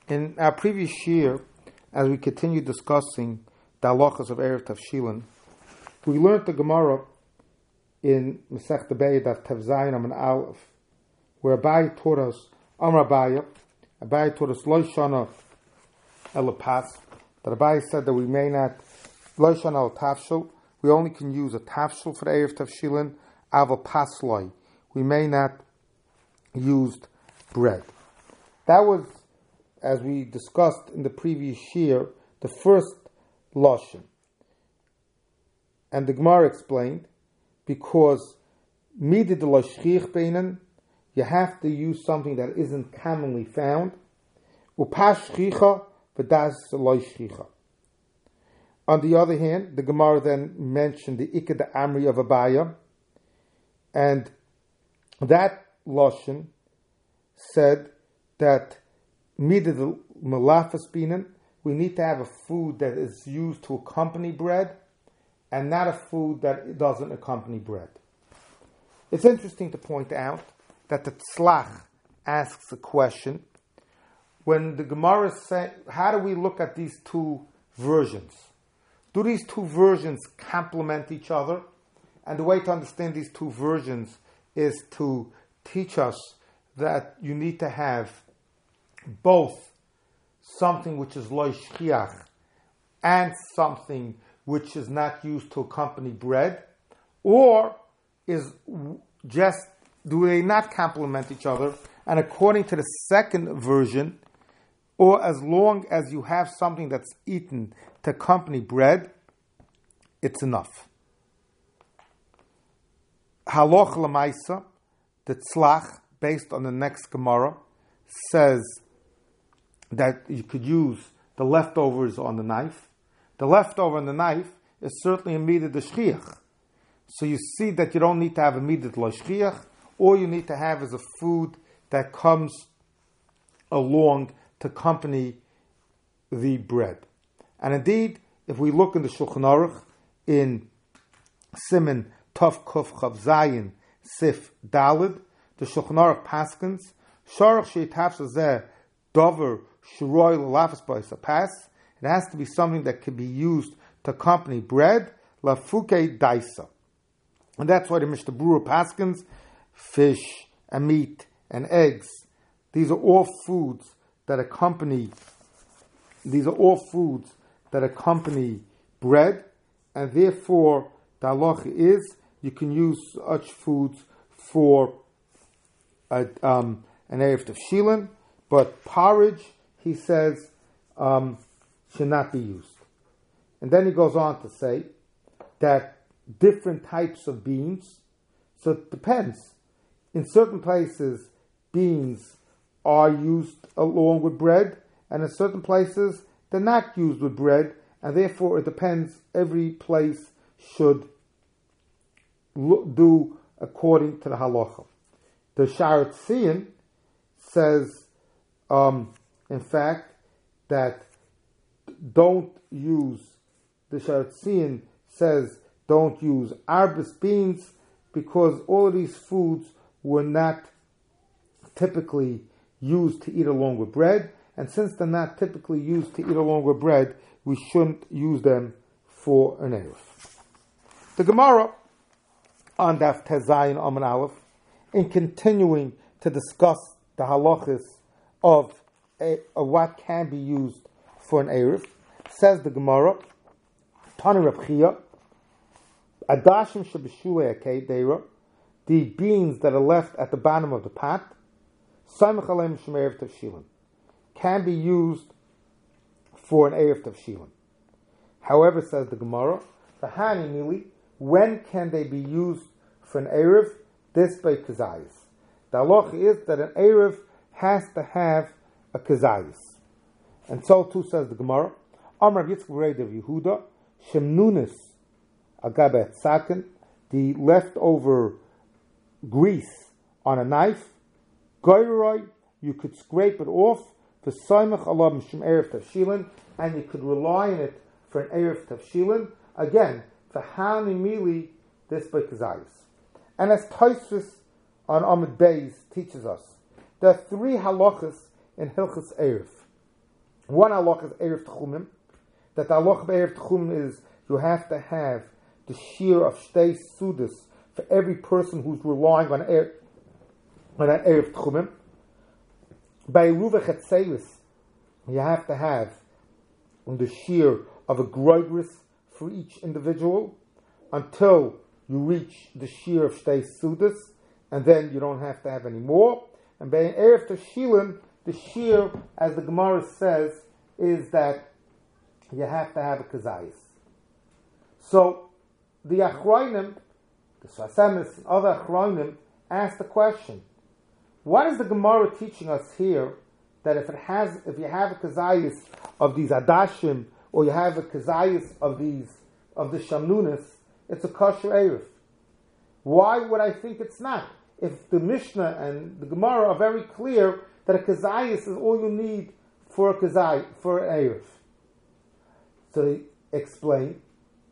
In our previous year, as we continue discussing the halachas of Erev Tavshilin, we learned the Gemara in Masech Debei Daf Tev Zayin Amud Aleph, where Abaye taught us, Amar Abaye taught us Lo Shana Elapas, that Abaye said that we may not, Lo Shana El Tafshil, we only can use a Tafshil for the Erev Tavshilin, Aval Pasloi, we may not use bread. That was, as we discussed in the previous year, the first Lashon. And the Gemara explained, because midid lo shchich beinen, you have to use something that isn't commonly found. Upas shchicha v'das lo shchicha. On the other hand, the Gemara then mentioned the Ikad Amri of Abaya, and that Lashon said that midid malafas beinen, we need to have a food that is used to accompany bread, and not a food that doesn't accompany bread. It's interesting to point out that the Tzlach asks a question. When the Gemara says, how do we look at these two versions? Do these two versions complement each other? And the way to understand these two versions is to teach us that you need to have both something which is lo shchiach and something which is not used to accompany bread, or is just, do they not complement each other? And according to the second version, or as long as you have something that's eaten to accompany bread, it's enough. Haloch l'maisa, the Tzlach, based on the next Gemara, says that you could use the leftovers on the knife. The leftover on the knife is certainly a midid l'shchiach. So you see that you don't need to have a midid l'shchiach. All you need to have is a food that comes along to accompany the bread. And indeed, if we look in the Shulchan Aruch, in Siman Tov Kuf Chav Zayin Sif Dalid, the Shulchan Aruch paskins, Sharach sheitafsha zeh dover shuroi l'lafas b'is pas. It has to be something that can be used to accompany bread, lafuke daisa. And that's why the Mishnah Berurah paskins, fish and meat and eggs, these are all foods that accompany bread, and therefore the halacha is you can use such foods for an Erev Tavshilin, but porridge, he says, should not be used. And then he goes on to say that different types of beans, so it depends. In certain places, beans are used along with bread, and in certain places, they're not used with bread, and therefore it depends. Every place should do according to the halacha. The Sharat Tzion says, in fact, that don't use, the Sharat Tzion says don't use arbus beans, because all of these foods were not typically used to eat along with bread, and since they're not typically used to eat along with bread, we shouldn't use them for an Erev. The Gemara on Daf Tev Zayin Amud Aleph, in continuing to discuss the halachas of what can be used for an Erev, says the Gemara, Tani Reb Chia, Adashim shebeshulei akeidera, the beans that are left at the bottom of the pot, Samech aleim shem Erev Tavshilin, can be used for an Erev Tavshilin. However, says the Gemara, V'hani mili, when can they be used for an Erev? This by kazayis. The halacha is that an Erev has to have a kazayis. And so too says the Gemara, Amar Yitzchak Reid of Yehuda, Shemnunis agabet sakin, the leftover grease on a knife, goyroi, you could scrape it off, for Saimach Allah Mishum Erev Tavshilin, and you could rely on it for an Erev Tavshilin. Again, for Hani Mili, this by Kazayis. And as Tosfos on Amud Beis teaches us, there are three halachas in Hilchos Erev. One halacha is Erev Tchumim, that the halacha of Erev Tchumim is you have to have the shear of Shtei Sudas for every person who's relying on that Erev Tchumim. By Ruva Chetzelis, you have to have the shear of a groigris for each individual until you reach the shear of Shtei Sudas, and then you don't have to have any more. And by Erev Tashilin, the shear, as the Gemara says, is that you have to have a kazayis. So the Achroinim, the Sasemis and other Achroinim, ask the question: what is the Gemara teaching us here? That if you have a kazayis of these adashim, or you have a kazayis of the shamnunas, it's a kosher erev. Why would I think it's not? If the Mishnah and the Gemara are very clear that a kazayis is all you need for for an erev. So they explain,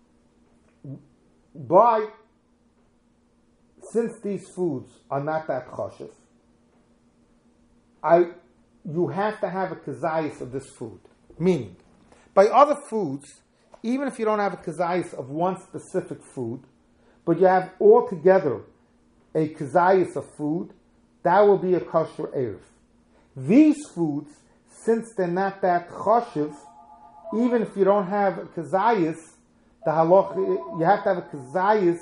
since these foods are not that choshev, you have to have a kazayis of this food. Meaning, by other foods, even if you don't have a kazayis of one specific food, but you have altogether a kazayis of food, that will be a kosher erev. These foods, since they're not that choshev, even if you don't have a kazayis, the halacha, you have to have a kazayis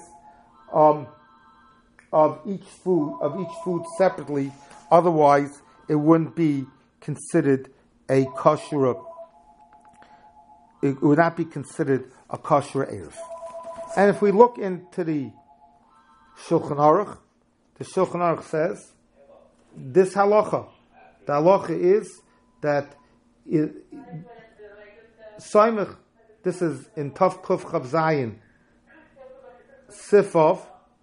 of each food separately. Otherwise, it wouldn't be considered a kosher. It would not be considered a kosher erev. And if we look into the Shulchan Aruch, the Shulchan Aruch says this halacha. The halacha is that Soimach, this is in Tov Kuf Chav Zayin, Sifov,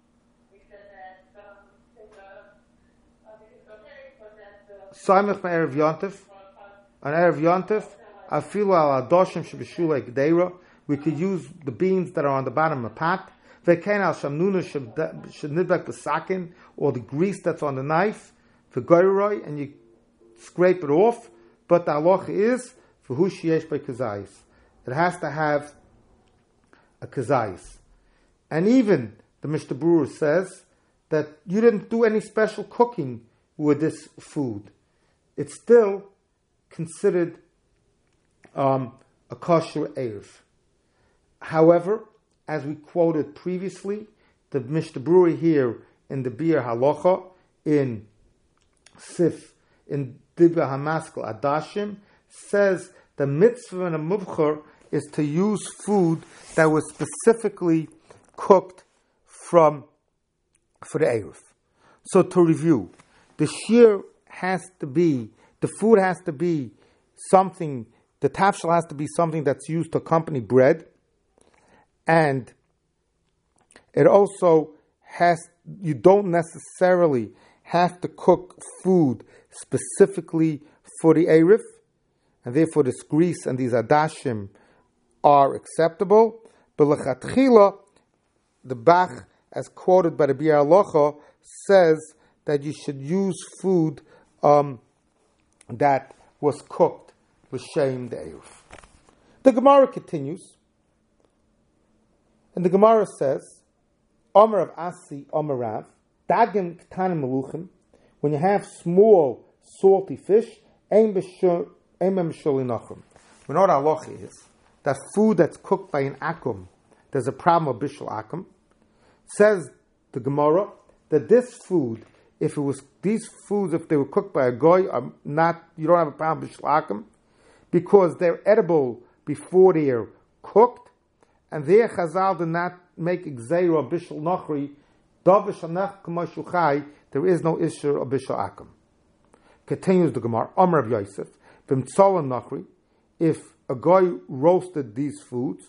Soimach Me'erev Yontif, on Erev Yontif, Afilu al Adoshim Shebeshulei Gdeira, we could use the beans that are on the bottom of a pot, V'kein al Shamnuna Shenidbek B'sakin, or the grease that's on the knife, V'goyroi, and you scrape it off, but the halacha is V'hu sheyesh by kazayis. It has to have a kazayis. And even the Mishnah Berurah says that you didn't do any special cooking with this food. It's still considered a kosher erev. However, as we quoted previously, the Mishnah Berurah here in the Bir Halacha in Sif, in Dibra Hamaskel Adashim, says the mitzvah and a muvchar is to use food that was specifically cooked for the erev. So to review, the shear has to be, the food has to be something, the tafshel has to be something that's used to accompany bread, and it also you don't necessarily have to cook food specifically for the erev, and therefore this grease and these adashim are acceptable. But lechatchila, the Bach, as quoted by the Bir Halacha, says that you should use food that was cooked l'shem the erev. The Gemara continues, and the Gemara says, Omer of Asi, Omer Rav, Dagim Ktanim Meluchim, when you have small salty fish, Ein Meshuli Nachum. We know what halacha is. That food that's cooked by an akum, there's a problem of bishul akum. Says the Gemara that this food, if they were cooked by a goy, are not, you don't have a problem with bishul akum, because they're edible before they're cooked, and their Chazal did not make Gzeira of Bishul Nachri, there is no issue of Bishul Akum. Continues the Gemara, Omer of Yosef, V'mtzolam Nachri, if a guy roasted these foods,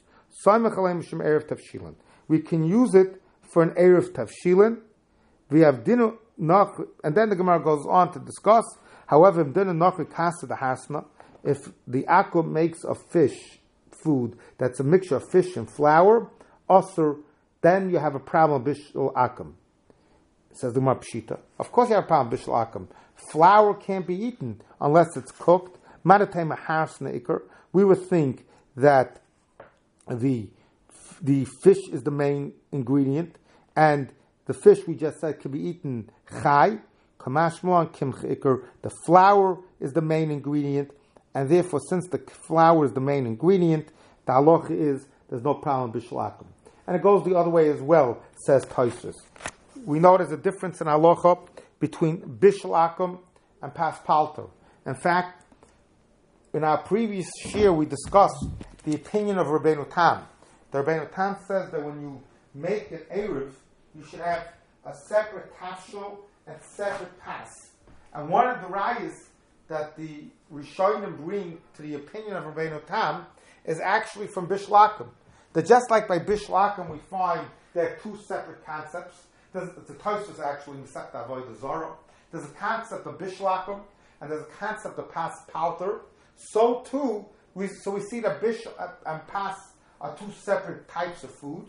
we can use it for an Erev Tavshilin. We have dinner Nachri, and then the Gemara goes on to discuss, however, dinner Nachri Kasa the Hasna, if the Akum makes a fish food that's a mixture of fish and flour, also, then you have a problem with bishul akum. Says the Gemara Pshita. Of course you have a problem with bishul akum. Flour can't be eaten unless it's cooked Manatema Harsna Iker, we would think that the fish is the main ingredient, and the fish we just said can be eaten chai, kamashmo, kimch Iker. The flour is the main ingredient, and therefore, since the flour is the main ingredient, the halacha is there's no problem b'shlakim. And it goes the other way as well, says Tosfos. We know there's a difference in halacha between b'shlakim and paspalter. In fact, in our previous year, we discussed the opinion of Rabbeinu Tam. The Rabbeinu Tam says that when you make an Erev, you should have a separate tafshel and separate pas. And one of the rayas that the Rishonim bring to the opinion of Rabbeinu Tam is actually from Bishlakim. That just like by Bishlakim we find there are two separate concepts. There's the Tosfos actually in Masechta Avodah Zarah. There's a concept of Bishlakim and there's a concept of Pas Palter. So too, we see that Bish and Pas are two separate types of foods.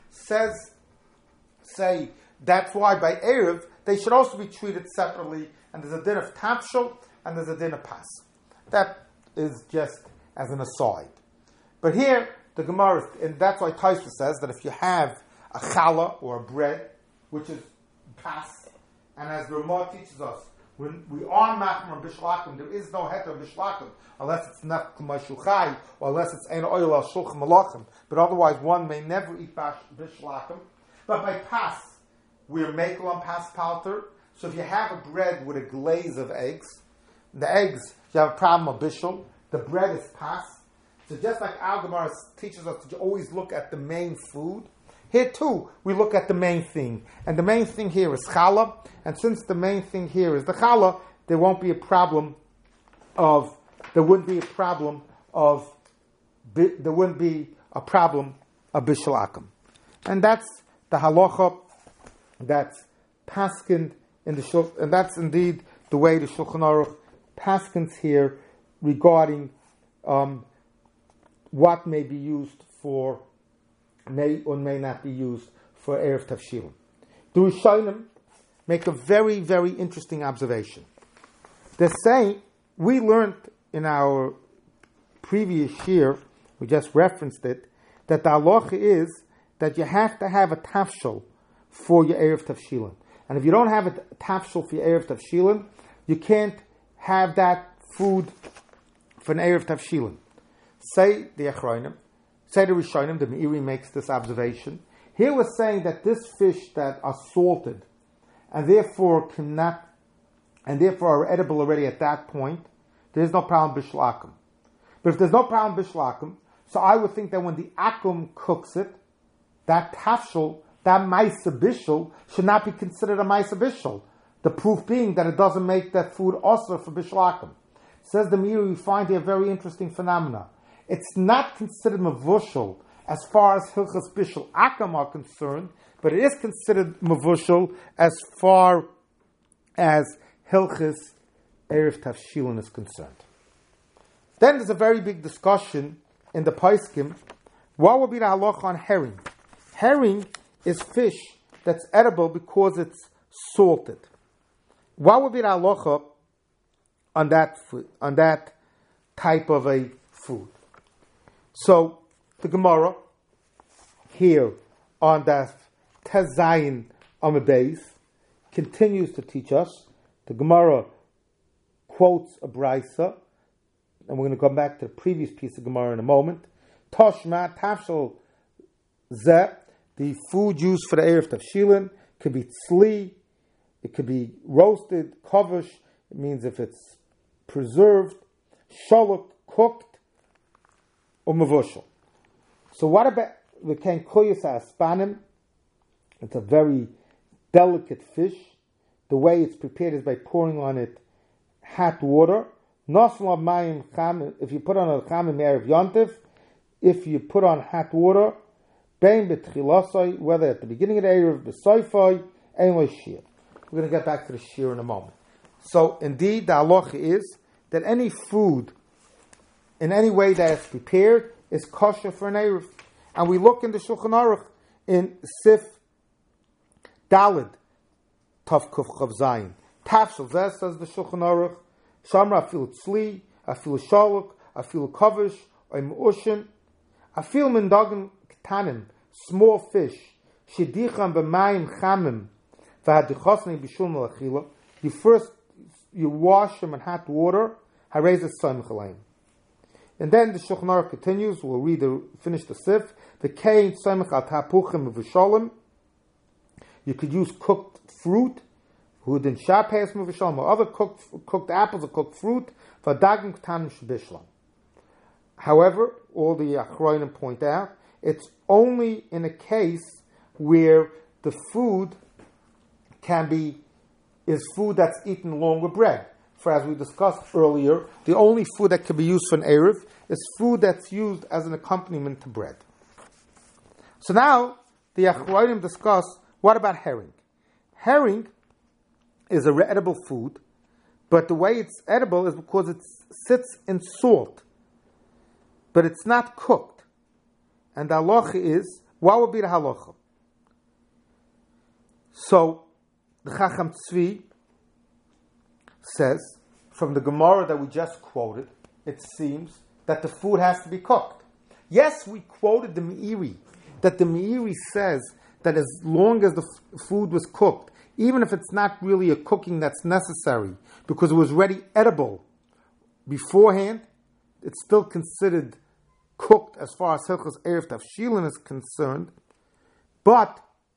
Say that's why by Erev they should also be treated separately, and there's a din of Tafshel and there's a din of Pas. That is just as an aside. But here, the Gemara, and that's why Tosfos says that if you have a challah or a bread, which is Pas, and as the Ramah teaches us, when we are machmer bishlakim, there is no heter bishlakim unless it's not kumashuchai or unless it's ein oil al shulchan malachim. But otherwise, one may never eat bishlakim. But by pas, we're makel on pas palter. So if you have a bread with a glaze of eggs, the eggs you have a problem of bishul. The bread is pas. So just like Al Gemara teaches us to always look at the main food, here too, we look at the main thing. And the main thing here is challah. And since the main thing here is the challah, there wouldn't be a problem of bishalakim. And that's the halacha that's paskined in the Shulchan, and that's indeed the way the Shulchan Aruch paskins here regarding what may be used for, may or may not be used for Erev Tavshilim. The Rishonim make a very, very interesting observation. They're saying, we learned in our previous year, we just referenced it, that the halacha is that you have to have a tafshel for your Erev Tavshilim. And if you don't have a tafshel for your Erev Tavshilim, you can't have that food for an Erev Tavshilim. Say the Achronim, say the Rishonim, the Meiri makes this observation. Here we're saying that this fish that are salted and therefore are edible already at that point, there's no problem bishlakim. But if there's no problem bishlakim, so I would think that when the akum cooks it, that tafshel, that maisa bishul, should not be considered a maisa bishul. The proof being that it doesn't make that food also for bishlakim. Says the Meiri, we find here a very interesting phenomena. It's not considered mavushal as far as hilchas bishul akam are concerned, but it is considered mavushal as far as hilchas erev tavshilin is concerned. Then there's a very big discussion in the Paiskim. What would be the halacha on herring? Herring is fish that's edible because it's salted. What would be the halacha on that type of a food? So the Gemara here on that Tezayin Amabez continues to teach us. The Gemara quotes a brisa, and we're going to come back to the previous piece of Gemara in a moment. Toshma tafshel zeh, the food used for the Erev Tavshilin, could be tzli, it could be roasted, kavush, it means if it's preserved, shalok, cooked, or mavushal. So what about the kenkoyas aspanim? It's a very delicate fish. The way it's prepared is by pouring on it hot water. Nosla mayim cham, if you put on a chamim erev yontif, if you put on hot water, bein betchilasai, whether at the beginning of the erev, besoifai, ein shir. We're going to get back to the shir in a moment. So indeed, the halacha is that any food, in any way that it's prepared, is kosher for an erev. And we look in the Shulchan Aruch in Sif Dalid Tav Kuf Chav Zayin. Tafshel Zeh, says the Shulchan Aruch, Shamra Fil Tzli, afilu shaluk, afilu kavish, or me'ushin, afilu mindagan ktanim, small fish, shedicham b'mayim chamim, v'hadichosnei b'shul melachila. You wash them in hot water. Harei zeh tzomich. And then the Shulchan Aruch continues. We'll finish the sif. The kain tzomich al tapuchim v'sholim. You could use cooked fruit, hudin shapes v'sholim, or other cooked apples or cooked fruit for dagim ktanim shebishlam. However, all the achronim point out, it's only in a case where the food is food that's eaten along with bread. For as we discussed earlier, the only food that can be used for an Erev is food that's used as an accompaniment to bread. So now, the Achronim discuss, what about herring? Herring is a edible food, but the way it's edible is because it sits in salt, but it's not cooked. And the halacha is, what would be the halacha? So, the Chacham Tzvi says, from the Gemara that we just quoted, it seems that the food has to be cooked. Yes, we quoted the Meiri, that the Meiri says that as long as the food was cooked, even if it's not really a cooking that's necessary, because it was already edible beforehand, it's still considered cooked as far as Hilchos Erev Tavshilin is concerned, but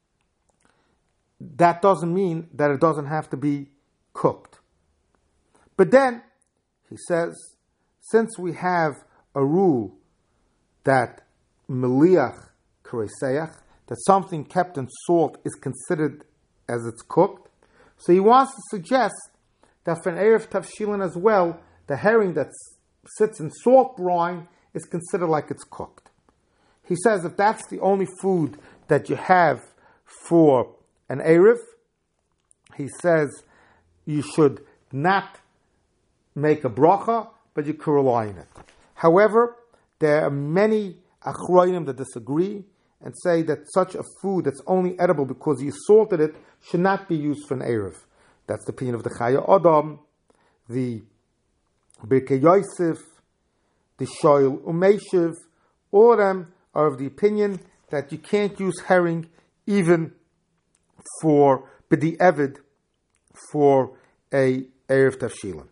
that doesn't mean that it doesn't have to be cooked. But then, he says, since we have a rule that meliach kareseach, that something kept in salt is considered as it's cooked, so he wants to suggest that for an Erev Tavshilin as well, the herring that sits in salt brine is considered like it's cooked. He says if that's the only food that you have for an Erev, he says you should not make a bracha, but you can rely on it. However, there are many achronim that disagree and say that such a food that's only edible because you salted it should not be used for an Erev. That's the opinion of the Chaya Adam, the Birkei Yosef, the Shoel Umeshiv. All of them are of the opinion that you can't use herring even for B'di Evid for a Erev Tavshilin.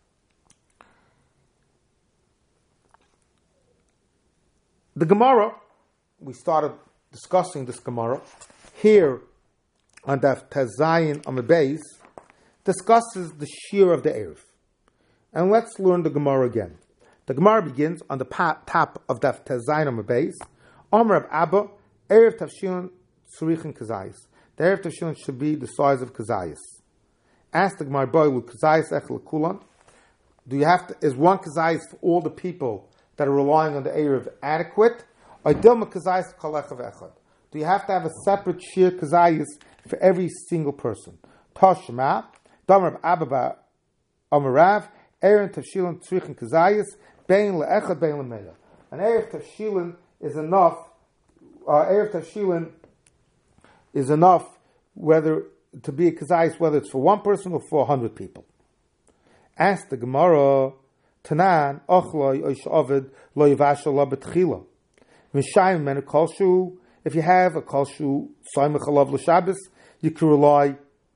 The Gemara, we started discussing this Gemara here on Daf Tazayin on the base, discusses the shear of the Erev. And let's learn the Gemara again. The Gemara begins on the top of Daf Tazayin on the base. Omer of Abba, Erev Tavshilin Tzurichin Kazayis. The Erev Tavshilin should be the size of Kazayis. Ask the Gemara, boy, will Kazayis echel kulan? Is one Kazayis for all the people that are relying on the Erev adequate? Or Dilma Kazayis Kalechav Echad? Do you have to have a separate sheer Kazayis for every single person? Tashma, Damar of Abba Amarav, Erev Tavshilin Tzurichin Kazayis, Bein Le'echad, Bein Le'meya. An Erev Tavshilin is enough. Erev Tavshilin is enough whether to be a Kazayis, whether it's for one person or for 100 people. Ask the Gemara, Tanan, Ochloi, Oish Ovid, Lo Yivashal La Betchila. Mishayim Men Kolshu, if you have a Kolshu, Soimach Alav L'Shabbos, you can rely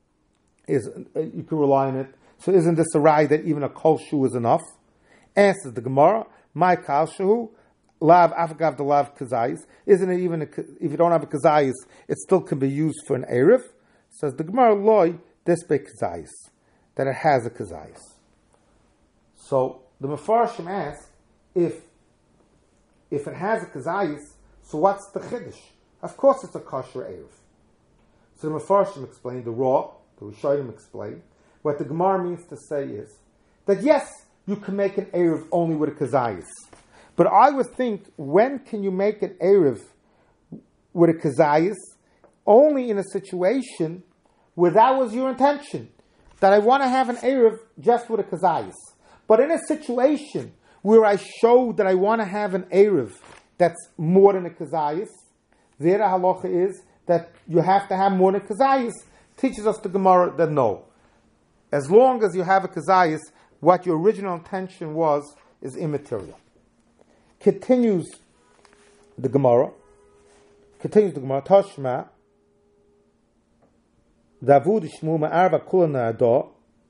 on it. So isn't this a right that even a Kolshu is enough? Answers the Gemara, My Kolshu, Lav Afagav the Lav Kazayis. Isn't it even if you don't have a Kazayis, it still can be used for an Erev? Says the Gemara, Loi, this be Kazayis, that it has a Kazayis. So the Mefarshim asks, if it has a Kazayis, so what's the Chiddush? Of course it's a kosher Erev. So the Mefarshim explain, the Rishonim explain, what the Gemara means to say is, that yes, you can make an Erev only with a Kazayis. But I would think, when can you make an Erev with a Kazayis? Only in a situation where that was your intention. That I want to have an Erev just with a Kazayis. But in a situation where I show that I want to have an Erev that's more than a Kazayis, there the halacha is that you have to have more than a Kazayis. Teaches us the Gemara that no. As long as you have a Kazayis, what your original intention was is immaterial. Continues the Gemara, Toshma, Davud Shmu Ma'arva Kulana Ado.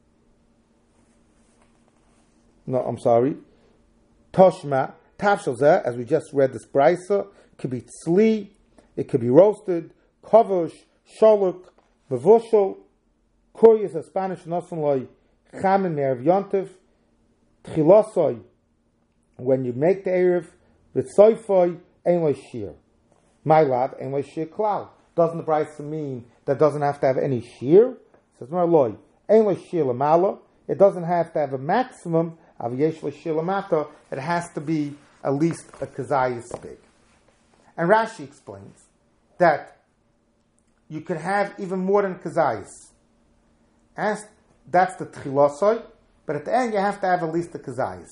No, I'm sorry. Toshma, Tafshel Zeh, as we just read this brisa, could be tzli, it could be roasted, kovush, sholuk, bevushel, Kuryas, a Spanish noson chamin me'erev yontiv, tchilosoi, when you make the erev, v'tsoifoi, ein lo shir. My lad, ein lo shir klal. Doesn't the brisa mean that doesn't have to have any shir? It says, no, loy, ein lo shir lamala. It doesn't have to have a maximum of yesh lo shir lamata. It has to be at least a kazayas big. And Rashi explains that you could have even more than kazayas. As that's the tchilosoi, but at the end you have to have at least the kazayas.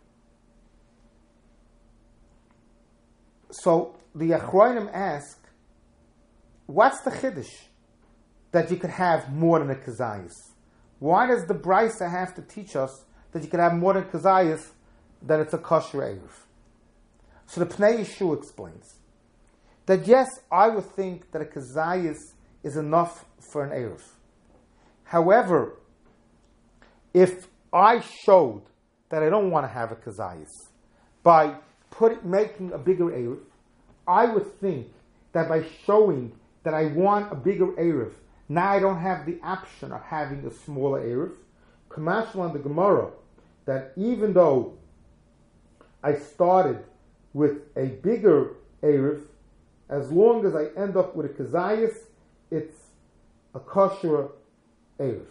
So the Achronim ask, what's the chiddush that you could have more than a kazayas? Why does the brisa have to teach us that you could have more than kazayas, that it's a kosher erev? So the Pnei Yeshua explains that yes, I would think that a kazayas is enough for an erev. However, if I showed that I don't want to have a kazayas by making a bigger erev, I would think that by showing that I want a bigger erev, now I don't have the option of having a smaller erev. Kamashal on the Gemara, that even though I started with a bigger erev, as long as I end up with a kazayas, it's a kosher erev.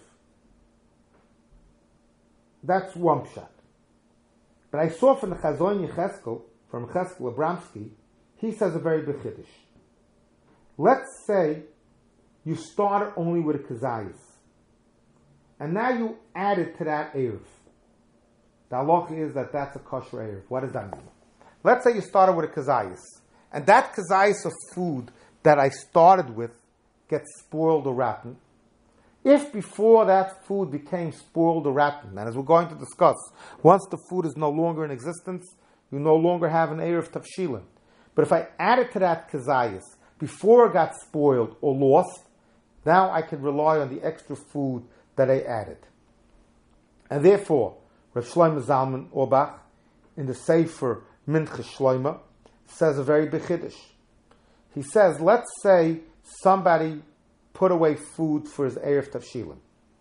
That's one pshat. But I saw from the Chazon Yecheskel, from Cheskel Abramsky, he says a very big chiddush. Let's say you started only with a kazayas, and now you added to that erev. The halacha is that that's a kosher erev. What does that mean? Let's say you started with a kazayas, and that kazayas of food that I started with gets spoiled or rotten. If before that food became spoiled or rotten, and as we're going to discuss, once the food is no longer in existence, you no longer have an erev tafshilin. But if I added to that kazayas before it got spoiled or lost, now I can rely on the extra food that I added. And therefore, Rav Shlomo Zalman Auerbach, in the Sefer Minchas Shlomo, says a very big chiddush. He says, let's say somebody put away food for his erev tafshilin.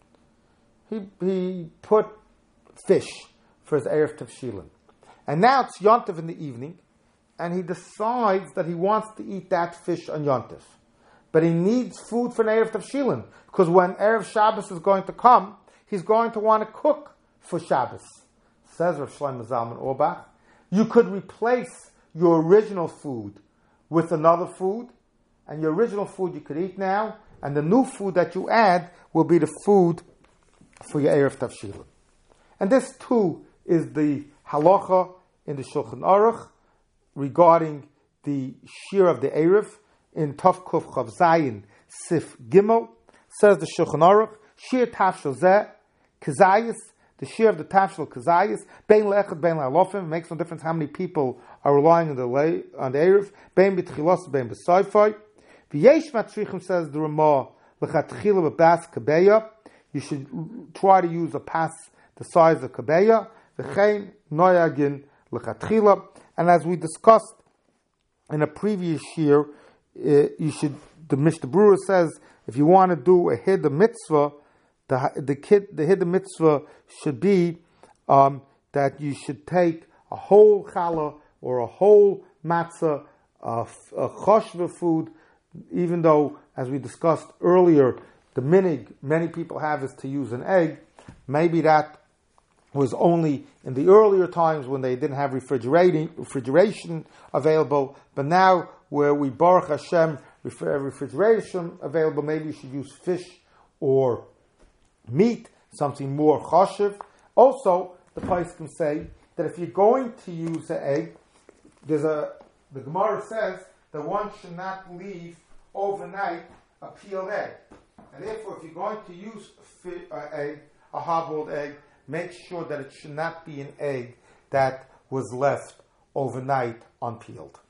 He put fish for his erev tafshilin. And now it's Yontif in the evening, and he decides that he wants to eat that fish on Yontif. But he needs food for an erev tafshilin, because when erev Shabbos is going to come, he's going to want to cook for Shabbos. Says Rav Shlomo Zalman Auerbach, you could replace your original food with another food, and your original food you could eat now, and the new food that you add will be the food for your erev tafshilin. And this too is the halacha in the Shulchan Aruch regarding the shir of the erev in Tov Kuf Chav Zayin Sif Gimel. Says the Shulchan Aruch, shir tafshel zeh kazayis, the shir of the tafshel kazayis, bein le'echad bein le'alofim, makes no difference how many people are relying on the erev, bein b'tchilos bein b'soifoi. V'yesh matzrichim, says the Ramah, l'chatchila b'bas kabeya, you should try to use a pas the size of kabeya, v'chein noyagin l'chatchila, and as we discussed in a previous year, you should, the Mishnah Berurah says, if you want to do a hiddah mitzvah, the hiddah mitzvah should be that you should take a whole challah or a whole matzah, a choshva food, even though, as we discussed earlier, the minig many people have is to use an egg. Maybe that was only in the earlier times when they didn't have refrigeration available, but now where we Baruch Hashem refrigeration available, maybe you should use fish or meat, something more choshev. Also, the place can say that if you're going to use an egg, the Gemara says that one should not leave overnight a peeled egg. And therefore, if you're going to use egg, a hard-boiled egg, make sure that it should not be an egg that was left overnight unpeeled.